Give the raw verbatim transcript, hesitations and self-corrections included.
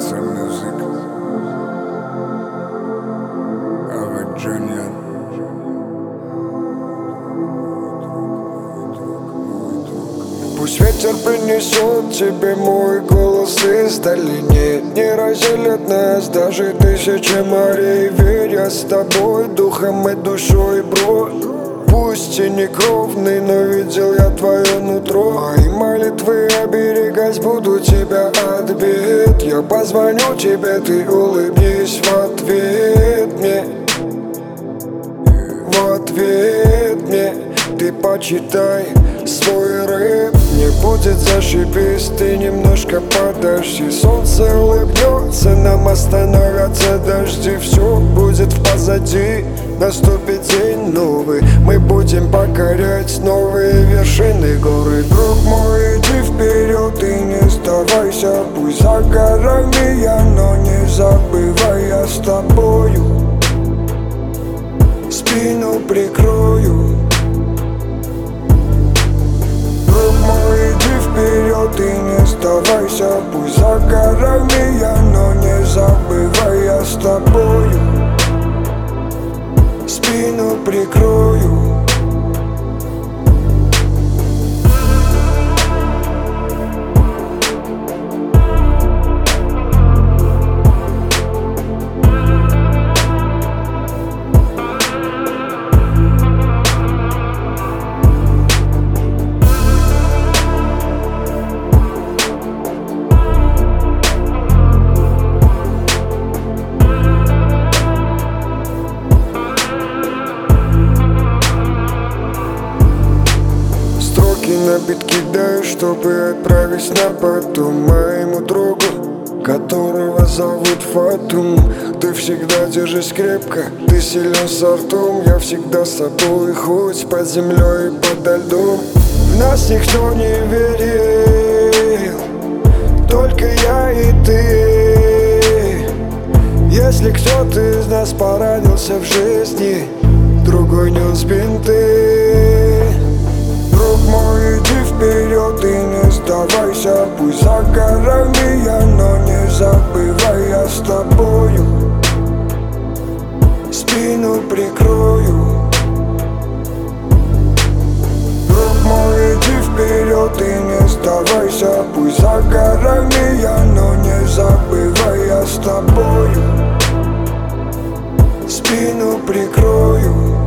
Answer Music, Ava Junior. Пусть ветер принесет тебе мой голос издали. Нет, не разделят нас даже тысячи морей. Верь, я с тобой духом и душой, бро. Пусть и не кровный, но видел я твое нутро. Мои молитвы оберегать буду тебя от бед. Я позвоню тебе, ты улыбнись в ответ мне. В ответ мне ты почитай свой рэп. Не будет зашибись, ты немножко подожди. Солнце улыбнется, нам остановятся дожди. Все будет позади, наступит день новый. Мы будем покорять новые вершины горы. Друг мой, иди вперед и не сдавайся. Пусть за горами я, но не забывай, я с тобою. Спину прикрою. Друг мой, иди вперед и не сдавайся. Пусть за горами я, но не забывай, я с тобою. Спину прикрою. На бит кидаю, чтобы отправить на потом моему другу, которого зовут Фатум. Ты всегда держись крепко, ты силен с ртом. Я всегда с тобой, хоть под землей и подо льдом. В нас никто не верил, только я и ты. Если кто-то из нас поранился в жизни, другой нес бинты. Друг мой, иди вперед и не сдавайся. Пусть за горами я, но не забывай, я с тобою. Спину прикрою. Друг мой, иди вперед и не сдавайся. Пусть за горами я, но не забывай, я с тобою. Спину прикрою.